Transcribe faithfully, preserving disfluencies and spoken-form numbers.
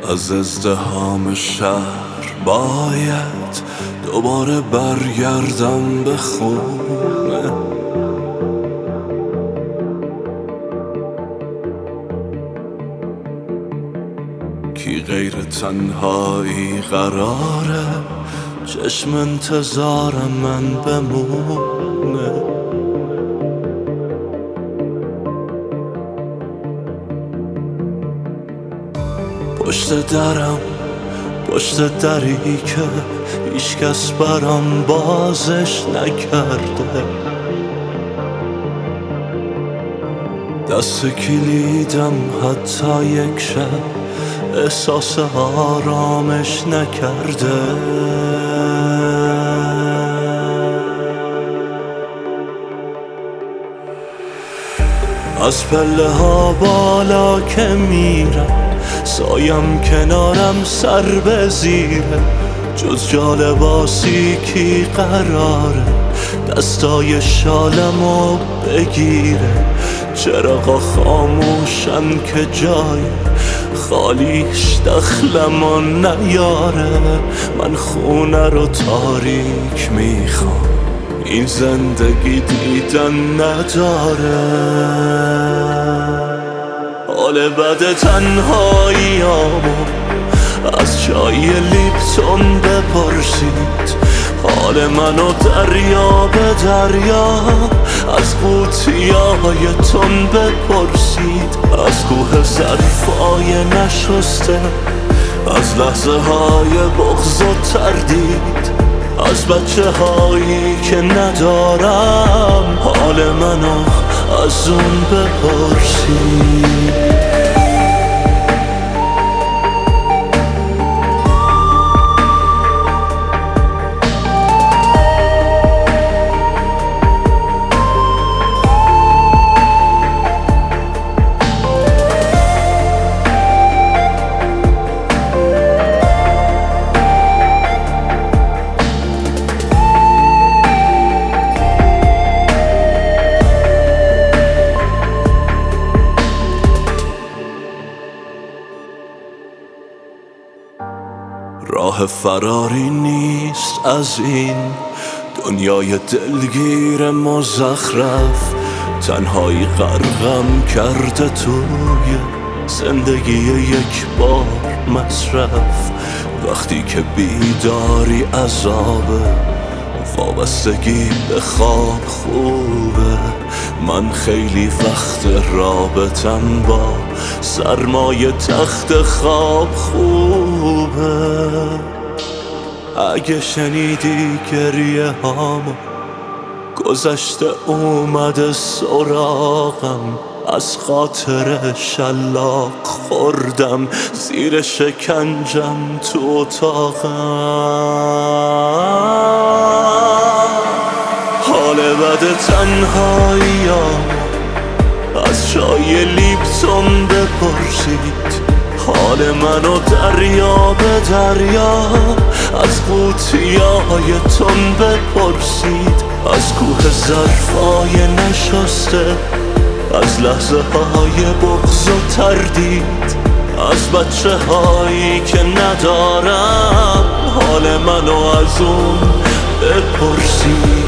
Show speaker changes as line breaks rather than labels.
از ازدحام شهر باید دوباره برگردم به خونه. کی غیر تنهایی قراره چشم انتظارم من بمونه. پشت درم، پشت دری که هیچکس برام بازش نکرده. دست کلیدم حتی یک شب احساس آرامش نکرده. از پله ها بالا که میرم سایم کنارم سر به زیره. جز جالباسی کی قراره دستای شالمو بگیره. چراغا خاموشن که جای خالیش دخلمو نیاره. من خونه رو تاریک میخوام، این زندگی دیدن نداره. حال بد تنهاییامو از چای لیپتون بپرسید. حال منو دریا به دریا از قوطیای تون بپرسید. از کوه ظرفای نشسته، از لحظه های بغض و تردید، از بچه هایی که ندارم. حال منو از اون بپرسید. راه فراری نیست از این دنیای دلگیر مزخرف. تنهایی غرقم کرده توی زندگی یک بار مصرف. وقتی که بیداری عذابه، وابستگی به خواب خوبه. من خیلی وقت رابطم با سرمایه تخت خواب خوبه. اگه شنیدی گریه هامو گذشته اومده سراغم. از خاطر شلاق خوردم زیر شکنجم تو اتاقم. حال بد تنهاییام از چای لیپتون بپرسید. حال منو دریا به دریا از قوطیای تون بپرسید. از کوه ظرفای نشسته، از لحظه های بغض و تردید، از بچه هایی که ندارم. حال منو از اون بپرسید.